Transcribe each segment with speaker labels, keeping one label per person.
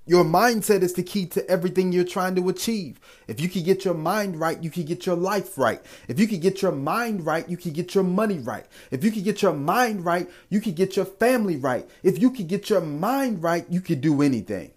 Speaker 1: Your mindset is the key to everything you're trying to achieve. If you can get your mind right, you can get your life right. If you can get your mind right, you can get your money right. If you can get your mind right, you can get your family right. If you can get your mind right, you can do anything.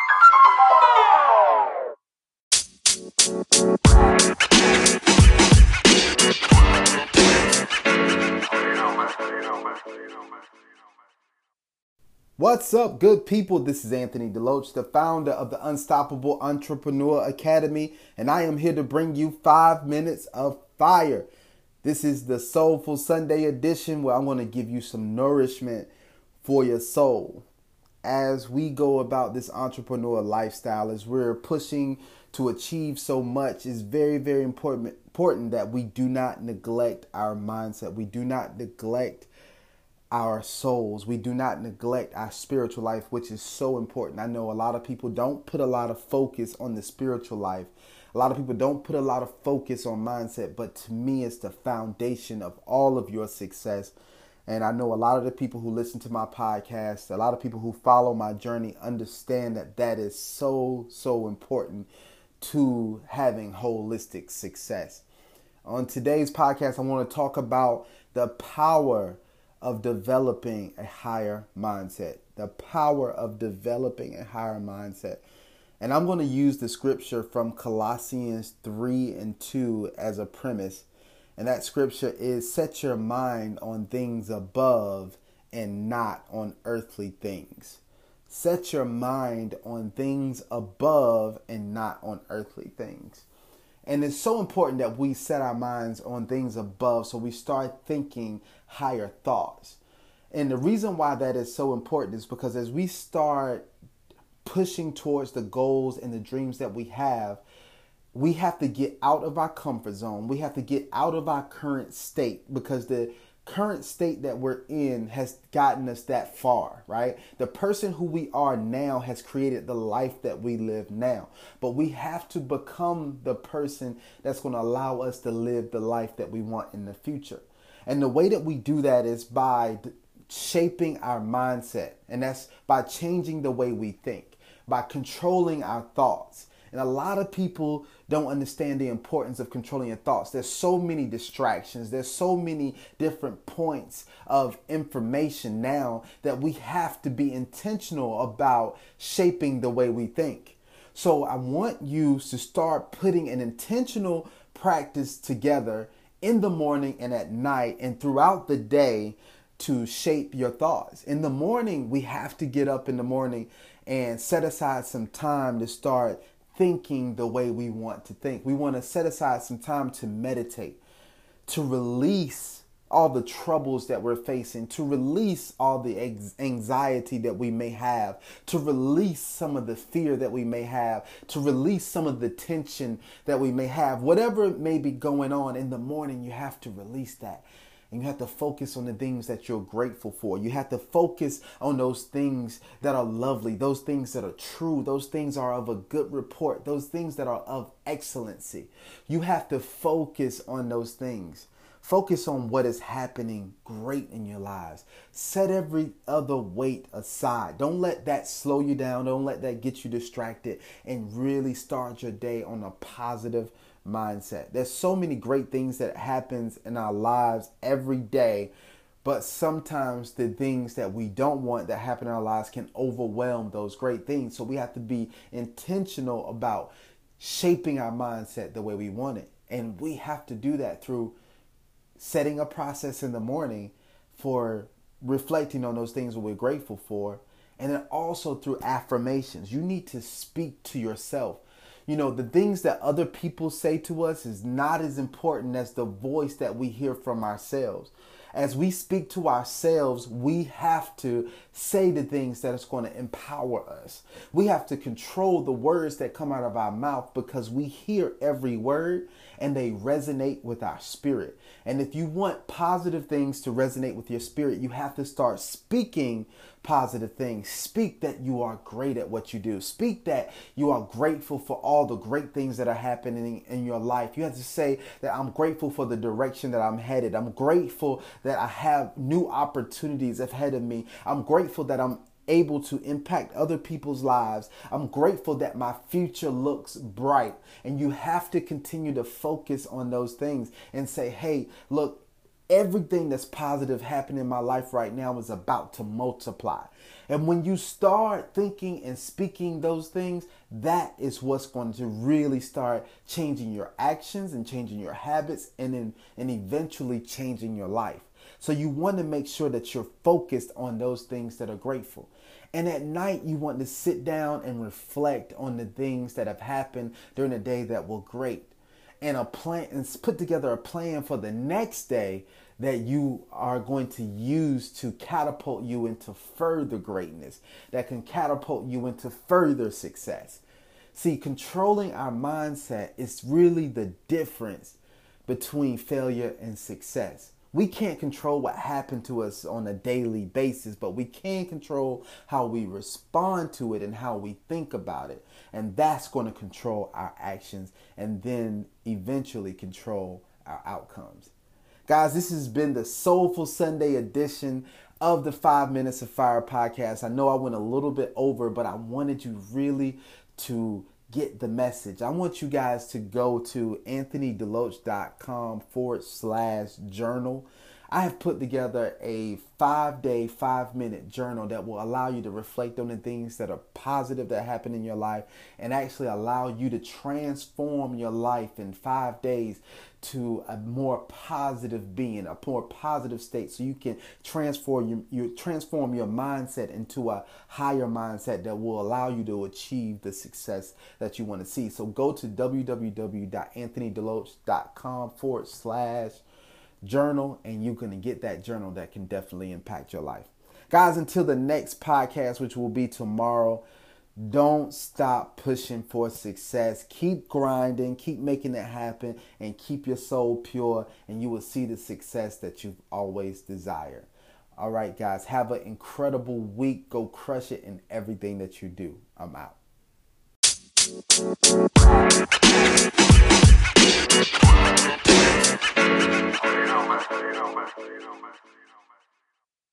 Speaker 1: What's up, good people? This is Anthony Deloach, the founder of the Unstoppable Entrepreneur Academy, and I am here to bring you 5 minutes of fire. This is the Soulful Sunday edition where I'm going to give you some nourishment for your soul. As we go about this entrepreneur lifestyle, as we're pushing to achieve so much, it's very, very important that we do not neglect our mindset. We do not neglect our souls. We do not neglect our spiritual life, which is so important. I know a lot of people don't put a lot of focus on the spiritual life. A lot of people don't put a lot of focus on mindset, but to me, it's the foundation of all of your success. And I know a lot of the people who listen to my podcast, a lot of people who follow my journey understand that that is so, so important to having holistic success. On today's podcast, I want to talk about the power of developing a higher mindset. The power of developing a higher mindset. And I'm going to use the scripture from Colossians 3:2 as a premise. And that scripture is, set your mind on things above and not on earthly things. Set your mind on things above and not on earthly things. And it's so important that we set our minds on things above, so we start thinking higher thoughts. And the reason why that is so important is because as we start pushing towards the goals and the dreams that we have to get out of our comfort zone. We have to get out of our current state, because the current state that we're in has gotten us that far, right? The person who we are now has created the life that we live now. But we have to become the person that's going to allow us to live the life that we want in the future. And the way that we do that is by shaping our mindset. And that's by changing the way we think, by controlling our thoughts. And a lot of people don't understand the importance of controlling your thoughts. There's so many distractions. There's so many different points of information now that we have to be intentional about shaping the way we think. So I want you to start putting an intentional practice together in the morning and at night and throughout the day to shape your thoughts. In the morning, we have to get up in the morning and set aside some time to start thinking the way we want to think. We want to set aside some time to meditate, to release all the troubles that we're facing, to release all the anxiety that we may have, to release some of the fear that we may have, to release some of the tension that we may have. Whatever may be going on in the morning, you have to release that. And you have to focus on the things that you're grateful for. You have to focus on those things that are lovely, those things that are true, those things are of a good report, those things that are of excellency. You have to focus on those things. Focus on what is happening great in your lives. Set every other weight aside. Don't let that slow you down. Don't let that get you distracted, and really start your day on a positive mindset. There's so many great things that happens in our lives every day, but sometimes the things that we don't want that happen in our lives can overwhelm those great things. So we have to be intentional about shaping our mindset the way we want it. And we have to do that through setting a process in the morning for reflecting on those things that we're grateful for. And then also through affirmations. You need to speak to yourself. You know, the things that other people say to us is not as important as the voice that we hear from ourselves. As we speak to ourselves, we have to say the things that is going to empower us. We have to control the words that come out of our mouth, because we hear every word and they resonate with our spirit. And if you want positive things to resonate with your spirit, you have to start speaking positive things. Speak that you are great at what you do. Speak that you are grateful for all the great things that are happening in your life. You have to say that I'm grateful for the direction that I'm headed. I'm grateful that I have new opportunities ahead of me. I'm grateful that I'm able to impact other people's lives. I'm grateful that my future looks bright. And you have to continue to focus on those things and say, hey, look, everything that's positive happening in my life right now is about to multiply. And when you start thinking and speaking those things, that is what's going to really start changing your actions and changing your habits and eventually changing your life. So you want to make sure that you're focused on those things that are grateful. And at night, you want to sit down and reflect on the things that have happened during the day that were great. And put together a plan for the next day that you are going to use to catapult you into further greatness, that can catapult you into further success. See, controlling our mindset is really the difference between failure and success. We can't control what happened to us on a daily basis, but we can control how we respond to it and how we think about it. And that's going to control our actions and then eventually control our outcomes. Guys, this has been the Soulful Sunday edition of the 5 Minutes of Fire podcast. I know I went a little bit over, but I wanted you really to get the message. I want you guys to go to anthonydeloach.com/journal. I have put together a 5-day, 5-minute journal that will allow you to reflect on the things that are positive that happen in your life and actually allow you to transform your life in 5 days to a more positive being, a more positive state, so you can transform your mindset into a higher mindset that will allow you to achieve the success that you want to see. So go to www.anthonydeloach.com/journal and you're going to get that journal that can definitely impact your life. Guys, until the next podcast, which will be tomorrow, don't stop pushing for success. Keep grinding, keep making it happen, and keep your soul pure, and you will see the success that you've always desired. All right, guys, have an incredible week. Go crush it in everything that you do. I'm out.